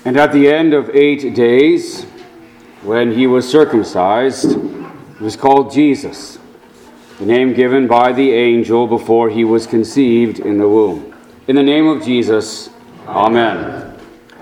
And at the end of 8 days, when he was circumcised, he was called Jesus, the name given by the angel before he was conceived in the womb. In the name of Jesus, Amen.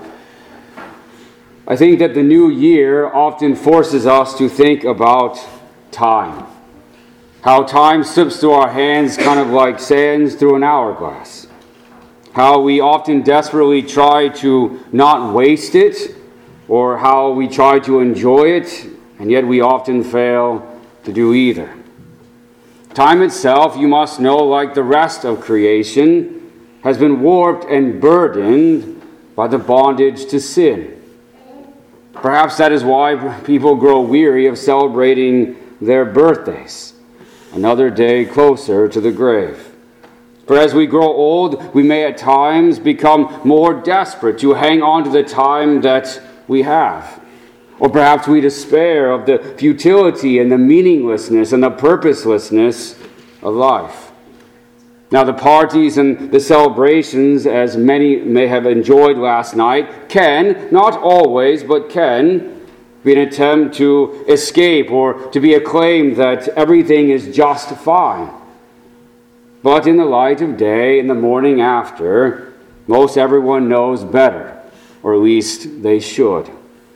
I think that the new year often forces us to think about time. How time slips through our hands kind of like sands through an hourglass. How we often desperately try to not waste it, or how we try to enjoy it, and yet we often fail to do either. Time itself, you must know, like the rest of creation, has been warped and burdened by the bondage to sin. Perhaps that is why people grow weary of celebrating their birthdays, another day closer to the grave. For as we grow old, we may at times become more desperate to hang on to the time that we have. Or perhaps we despair of the futility and the meaninglessness and the purposelessness of life. Now, the parties and the celebrations, as many may have enjoyed last night, can, not always, but can, be an attempt to escape or to be acclaimed that everything is just fine. But in the light of day, in the morning after, most everyone knows better, or at least they should.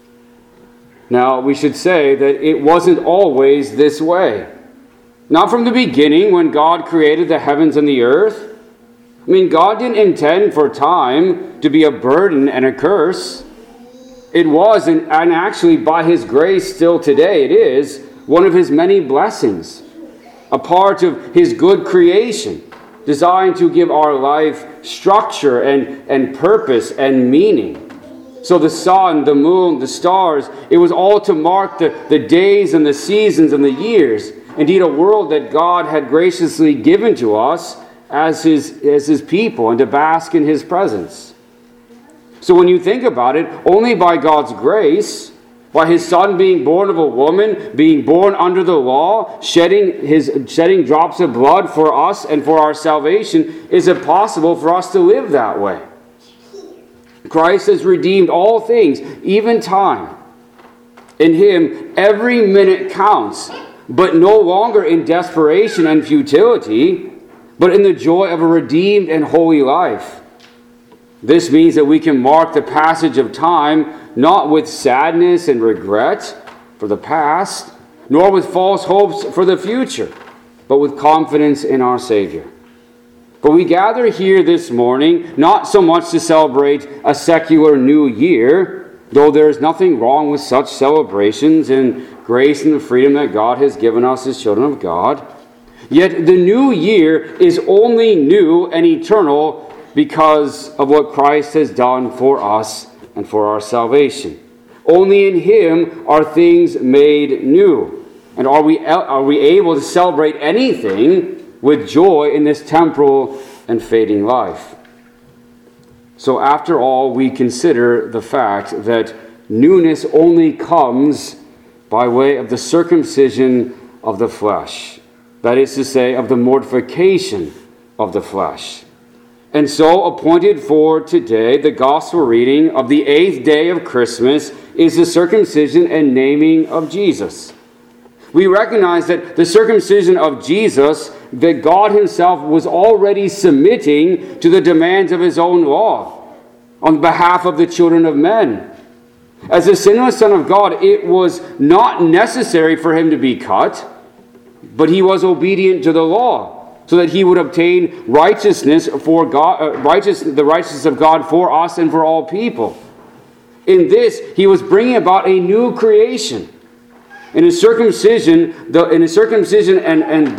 Now, we should say that it wasn't always this way. Not from the beginning when God created the heavens and the earth. I mean, God didn't intend for time to be a burden and a curse. It was, and actually by His grace still today, it is one of His many blessings. A part of His good creation, designed to give our life structure and purpose and meaning. So the sun, the moon, the stars, it was all to mark the days and the seasons and the years. Indeed, a world that God had graciously given to us as His people and to bask in His presence. So when you think about it, only by God's grace, by His Son being born of a woman, being born under the law, shedding drops of blood for us and for our salvation, is it possible for us to live that way. Christ has redeemed all things, even time. In Him, every minute counts, but no longer in desperation and futility, but in the joy of a redeemed and holy life. This means that we can mark the passage of time not with sadness and regret for the past, nor with false hopes for the future, but with confidence in our Savior. But we gather here this morning not so much to celebrate a secular new year, though there is nothing wrong with such celebrations in grace and the freedom that God has given us as children of God. Yet the new year is only new and eternal because of what Christ has done for us and for our salvation. Only in Him are things made new. And are we able to celebrate anything with joy in this temporal and fading life? So after all, we consider the fact that newness only comes by way of the circumcision of the flesh. That is to say, of the mortification of the flesh. And so, appointed for today, the gospel reading of the 8th day of Christmas is the circumcision and naming of Jesus. We recognize that the circumcision of Jesus, that God Himself was already submitting to the demands of His own law on behalf of the children of men. As the sinless Son of God, it was not necessary for Him to be cut, but He was obedient to the law, so that He would obtain righteousness for God, the righteousness of God for us and for all people. In this, He was bringing about a new creation. In His circumcision, in His circumcision, the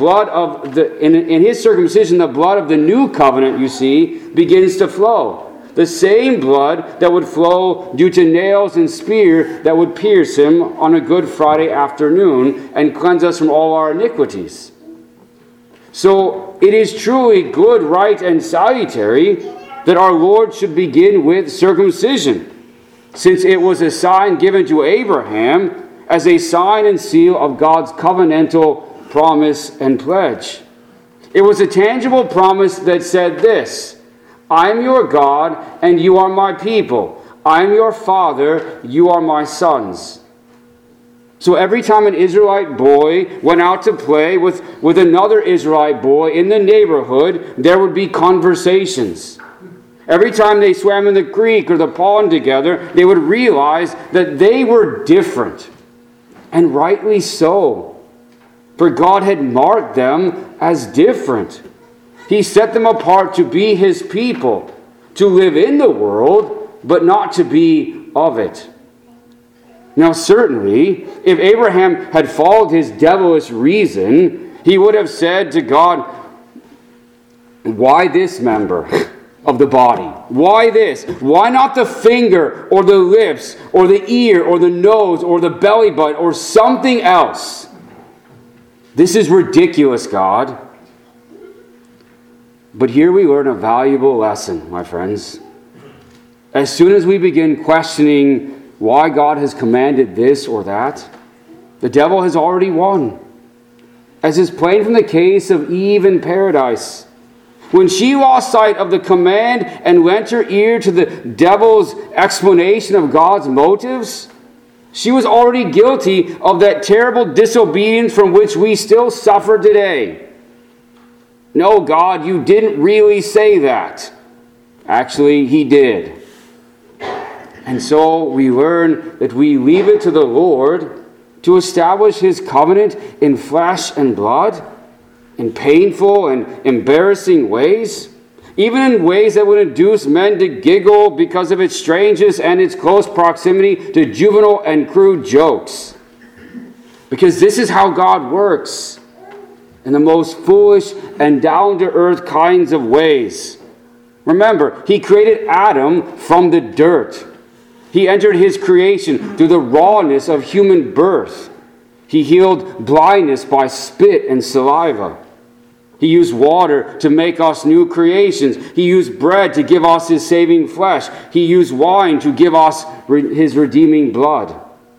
blood of the new covenant, you see, begins to flow. The same blood that would flow due to nails and spear that would pierce Him on a Good Friday afternoon and cleanse us from all our iniquities. So it is truly good, right, and salutary that our Lord should begin with circumcision, since it was a sign given to Abraham as a sign and seal of God's covenantal promise and pledge. It was a tangible promise that said this: I am your God, and you are my people. I am your father, you are my sons. So every time an Israelite boy went out to play with another Israelite boy in the neighborhood, there would be conversations. Every time they swam in the creek or the pond together, they would realize that they were different. And rightly so. For God had marked them as different. He set them apart to be His people, to live in the world, but not to be of it. Now certainly, if Abraham had followed his devilish reason, he would have said to God, why this member of the body? Why this? Why not the finger or the lips or the ear or the nose or the belly button or something else? This is ridiculous, God. But here we learn a valuable lesson, my friends. As soon as we begin questioning why God has commanded this or that, the devil has already won. As is plain from the case of Eve in paradise. When she lost sight of the command and lent her ear to the devil's explanation of God's motives, she was already guilty of that terrible disobedience from which we still suffer today. No, God, you didn't really say that. Actually, He did. And so we learn that we leave it to the Lord to establish His covenant in flesh and blood, in painful and embarrassing ways, even in ways that would induce men to giggle because of its strangeness and its close proximity to juvenile and crude jokes. Because this is how God works, in the most foolish and down-to-earth kinds of ways. Remember, He created Adam from the dirt. He entered His creation through the rawness of human birth. He healed blindness by spit and saliva. He used water to make us new creations. He used bread to give us His saving flesh. He used wine to give us His redeeming blood.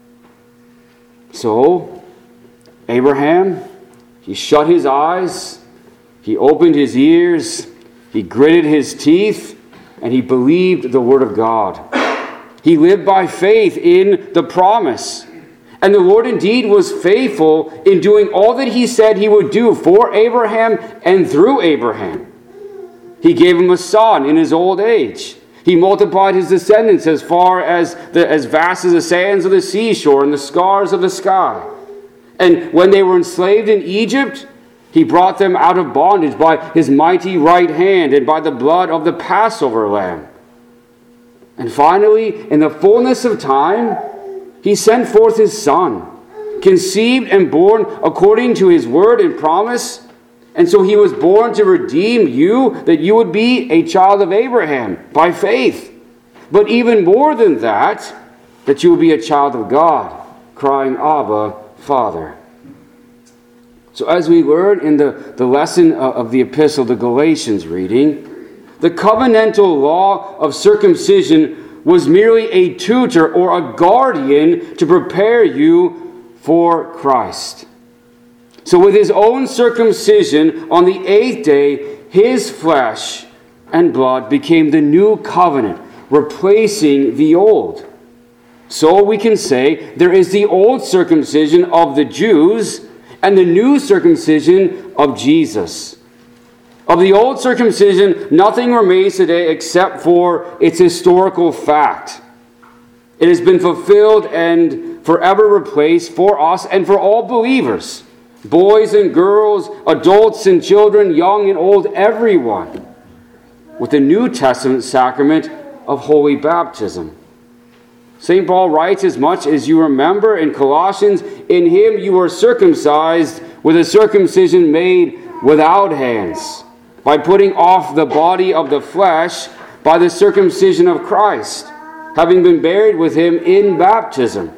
So, Abraham, he shut his eyes, he opened his ears, he gritted his teeth, and he believed the word of God. He lived by faith in the promise. And the Lord indeed was faithful in doing all that He said He would do for Abraham and through Abraham. He gave him a son in his old age. He multiplied his descendants as vast as the sands of the seashore and the stars of the sky. And when they were enslaved in Egypt, He brought them out of bondage by His mighty right hand and by the blood of the Passover lamb. And finally, in the fullness of time, He sent forth His Son, conceived and born according to His word and promise. And so He was born to redeem you, that you would be a child of Abraham by faith. But even more than that you would be a child of God, crying, Abba, Father. So as we learn in the lesson of the epistle, the Galatians reading, the covenantal law of circumcision was merely a tutor or a guardian to prepare you for Christ. So with His own circumcision on the 8th day, His flesh and blood became the new covenant, replacing the old. So we can say there is the old circumcision of the Jews and the new circumcision of Jesus. Of the old circumcision, nothing remains today except for its historical fact. It has been fulfilled and forever replaced for us and for all believers, boys and girls, adults and children, young and old, everyone, with the New Testament sacrament of holy baptism. St. Paul writes, as much as you remember in Colossians, in Him you were circumcised with a circumcision made without hands, by putting off the body of the flesh by the circumcision of Christ, having been buried with Him in baptism.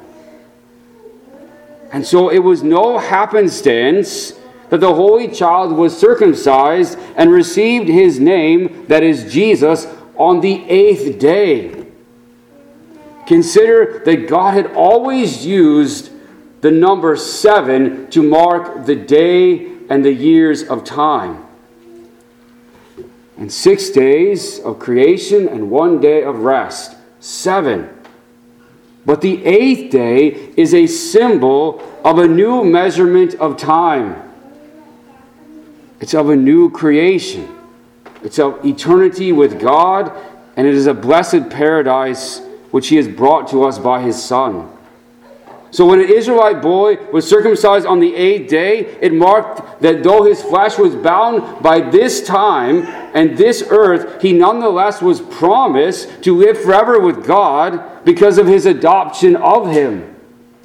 And so it was no happenstance that the Holy Child was circumcised and received His name, that is Jesus, on the 8th day. Consider that God had always used the number 7 to mark the day and the years of time. And 6 days of creation and 1 day of rest 7. But the 8th day is a symbol of a new measurement of time. It's of a new creation. It's of eternity with God, and it is a blessed paradise which He has brought to us by His Son. So when an Israelite boy was circumcised on the 8th day, it marked that though his flesh was bound by this time and this earth, he nonetheless was promised to live forever with God because of his adoption of Him.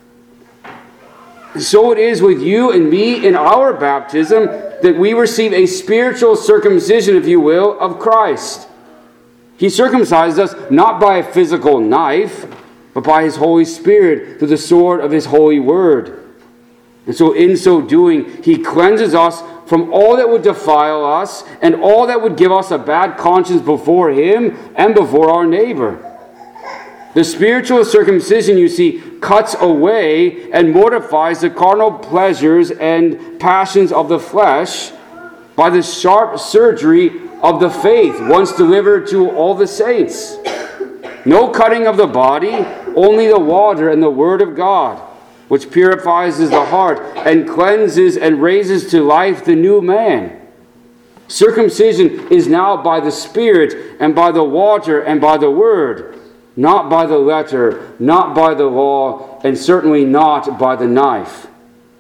And so it is with you and me in our baptism that we receive a spiritual circumcision, if you will, of Christ. He circumcised us not by a physical knife, but by His Holy Spirit through the sword of His holy word. And so in so doing, He cleanses us from all that would defile us and all that would give us a bad conscience before Him and before our neighbor. The spiritual circumcision, you see, cuts away and mortifies the carnal pleasures and passions of the flesh by the sharp surgery of the faith once delivered to all the saints. No cutting of the body, only the water and the Word of God, which purifies the heart and cleanses and raises to life the new man. Circumcision is now by the Spirit and by the water and by the Word, not by the letter, not by the law, and certainly not by the knife.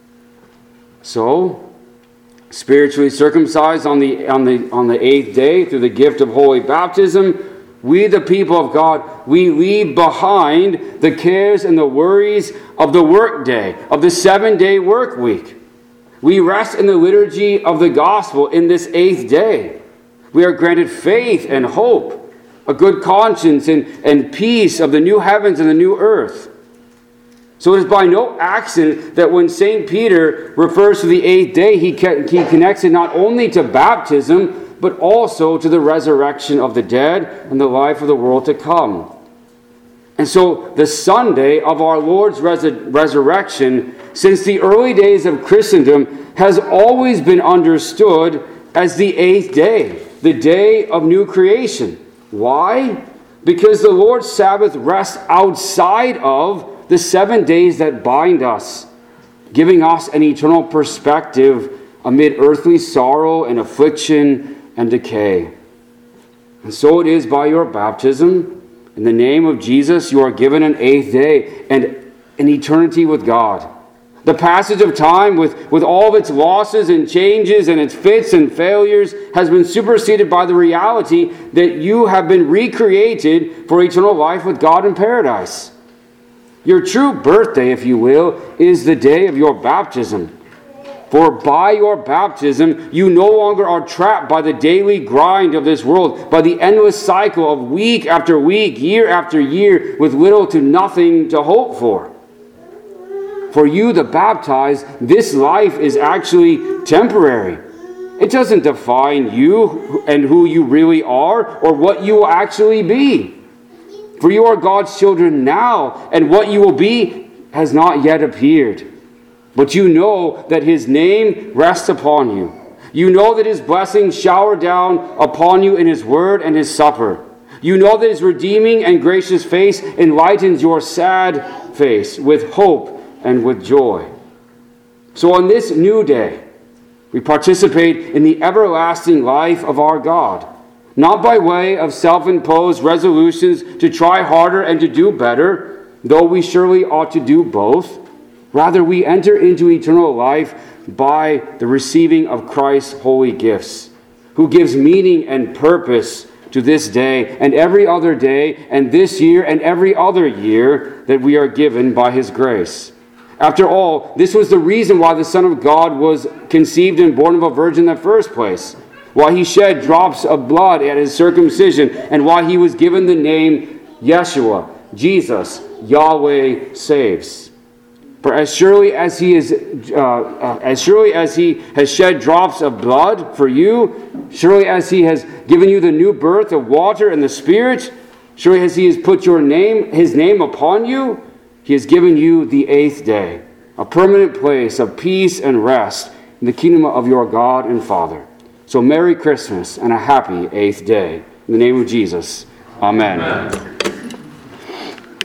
So, spiritually circumcised on the 8th day through the gift of holy baptism, we, the people of God, we leave behind the cares and the worries of the workday, of the 7-day work week. We rest in the liturgy of the gospel in this 8th day. We are granted faith and hope, a good conscience and peace of the new heavens and the new earth. So it is by no accident that when St. Peter refers to the 8th day, he connects it not only to baptism, but also to the resurrection of the dead and the life of the world to come. And so the Sunday of our Lord's resurrection, since the early days of Christendom, has always been understood as the 8th day, the day of new creation. Why? Because the Lord's Sabbath rests outside of the 7 days that bind us, giving us an eternal perspective amid earthly sorrow and affliction and decay. And so it is by your baptism. In the name of Jesus, you are given an 8th day and an eternity with God. The passage of time with all of its losses and changes and its fits and failures has been superseded by the reality that you have been recreated for eternal life with God in paradise. Your true birthday, if you will, is the day of your baptism. For by your baptism, you no longer are trapped by the daily grind of this world, by the endless cycle of week after week, year after year, with little to nothing to hope for. For you, the baptized, this life is actually temporary. It doesn't define you and who you really are or what you will actually be. For you are God's children now, and what you will be has not yet appeared. But you know that His name rests upon you. You know that His blessings shower down upon you in His word and His supper. You know that His redeeming and gracious face enlightens your sad face with hope and with joy. So on this new day, we participate in the everlasting life of our God, not by way of self-imposed resolutions to try harder and to do better, though we surely ought to do both. Rather, we enter into eternal life by the receiving of Christ's holy gifts, who gives meaning and purpose to this day and every other day and this year and every other year that we are given by His grace. After all, this was the reason why the Son of God was conceived and born of a virgin in the first place, why He shed drops of blood at His circumcision, and why He was given the name Yeshua, Jesus, Yahweh saves. For as surely as He has shed drops of blood for you, surely as He has given you the new birth of water and the Spirit, surely as He has put His name upon you, He has given you the 8th day, a permanent place of peace and rest in the kingdom of your God and Father. So Merry Christmas and a happy 8th day. In the name of Jesus, Amen. Amen.